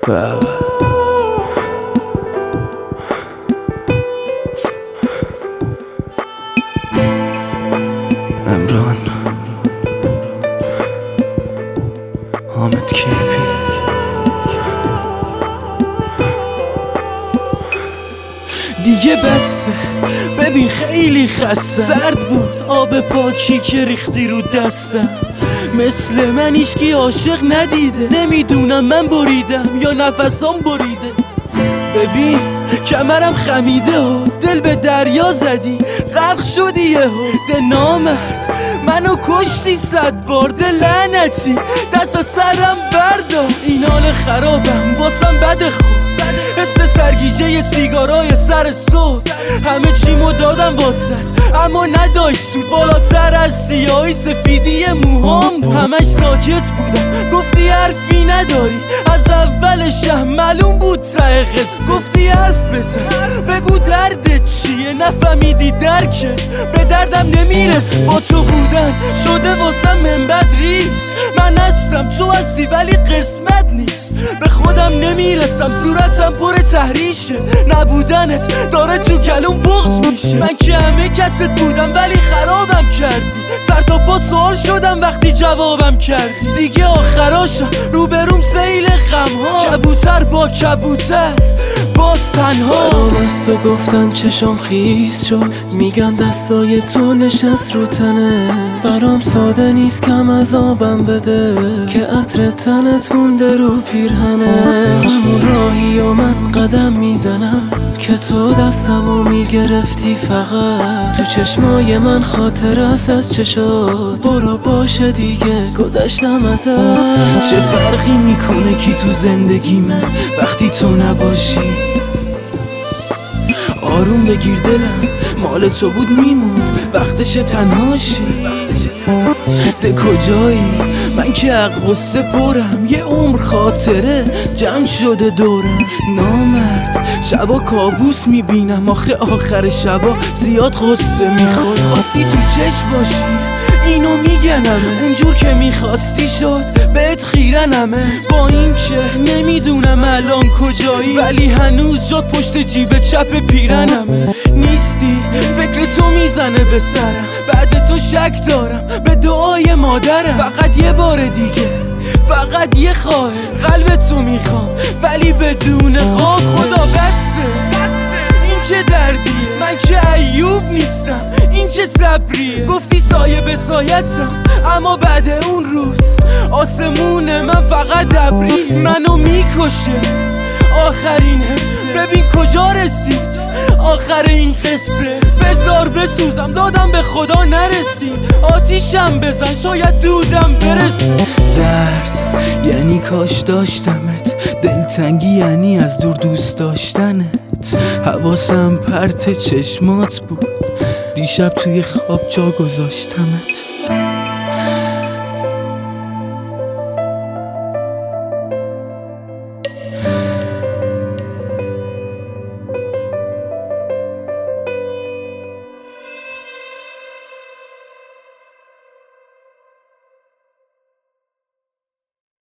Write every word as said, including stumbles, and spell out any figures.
بابا امران حامد کیپی دیگه بسه ببین خیلی خسته سرد بود آب پاکی که ریختی رو دستم مثل من هیچکی عاشق ندیده نمیدونم من بریدم یا نفسام بریده ببین کمرم خمیده و دل به دریا زدی غرق شدی یهو ده نامرد منو کشتی صد بار ده لعنتی دست سرم بردار این حال خرابم واسم بده خوب حس سرگیجه سیگارای سر صبح همه چیمو دادم واسط اما نداشت سود بالاتر از سیاهی سفیدی موهام بود همش ساکت بودم گفتی حرفی نداری از اولش هم معلوم بود ته قصه گفتی حرف بزن بگو دردت چیه نفهمیدی درکت به دردم نمیرسه با تو بودن شده واسم منبد ریز من هستم تو هستی ولی قسمت نیست به خودم نمیرسم صورتم پر تحریشه نبودنت داره تو گلوم بغض میشه من که همه کست بودم ولی خرابم کردی سر تا پا سوال شدم وقتی جوابم کردی دیگه آخراشم روبروم سیل غمها کبوتر با کبوتر باز تنها برام از تو گفتن چشم خیس شد میگن دستای تو نشست رو تنه برام ساده نیست کم از آبم بده که عطر تنت مونده رو پیرهنه همون راهی و من قدم میزنم که تو دستمو میگرفتی فقط تو چشمای من خاطر است از چشات برو باشه دیگه گذشتم ازت چه فرقی میکنه کی تو زندگی من وقتی تو نباشی آروم بگیر دلم مال تو بود میموند وقتش تنهاشی ده کجایی من که غصه پرم یه عمر خاطره جمع شده دورم نامرد شبا کابوس میبینم آخه آخر شبا زیاد غصه میخور خواستی تو چشم باشی اینو میگنمه اونجور که میخواستی شد بهت خیرنمه با این که نمیدونم الان کجایی ولی هنوز جات پشت جیب چپ پیرنمه نیستی فکر تو میزنه به سرم بعد تو شک دارم به دعای مادرم فقط یه بار دیگه فقط یه خواهه قلب تو میخوام ولی بدون خواب خدا بسته این چه دردیه من که ایوب نیستم این چه صبریه گفتی سایه به سایتم اما بعد اون روز آسمون من فقط ابری منو میکشه آخرین حسه ببین کجا رسید آخر این قصه بذار بسوزم دادم به خدا نرسید آتیشم بزن شاید دودم برسه درد یعنی کاش داشتمت دلتنگی یعنی از دور دوست داشتنت حواسم پرت چشمات بود دیشب توی خواب جا گذاشتمت